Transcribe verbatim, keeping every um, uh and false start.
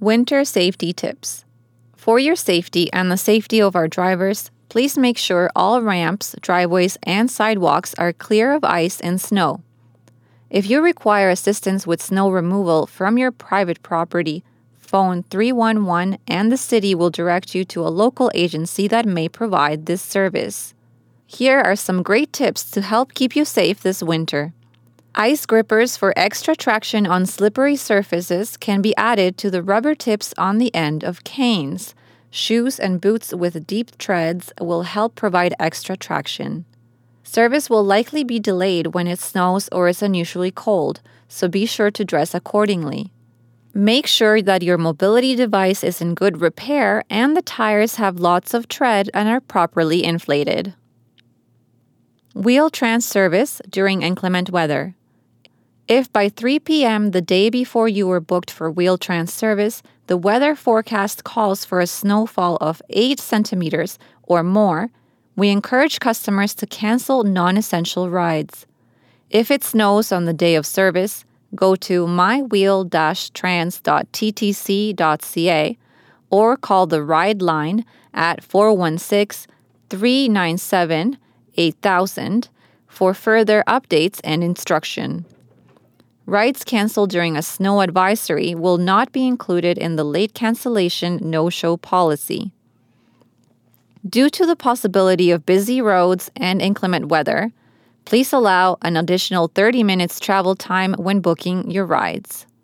Winter safety tips. For your safety and the safety of our drivers, please make sure all ramps, driveways, and sidewalks are clear of ice and snow. If you require assistance with snow removal from your private property, phone three one one and the city will direct you to a local agency that may provide this service. Here are some great tips to help keep you safe this winter. Ice grippers for extra traction on slippery surfaces can be added to the rubber tips on the end of canes. Shoes and boots with deep treads will help provide extra traction. Service will likely be delayed when it snows or is unusually cold, so be sure to dress accordingly. Make sure that your mobility device is in good repair and the tires have lots of tread and are properly inflated. Wheel-Trans service during inclement weather. If by three p.m. the day before you were booked for Wheel-Trans service, the weather forecast calls for a snowfall of eight centimeters or more, we encourage customers to cancel non-essential rides. If it snows on the day of service, go to my wheel dash trans dot t t c dot c a or call the Ride Line at four one six, three nine seven, eight thousand for further updates and instruction. Rides canceled during a snow advisory will not be included in the late cancellation no-show policy. Due to the possibility of busy roads and inclement weather, please allow an additional thirty minutes travel time when booking your rides.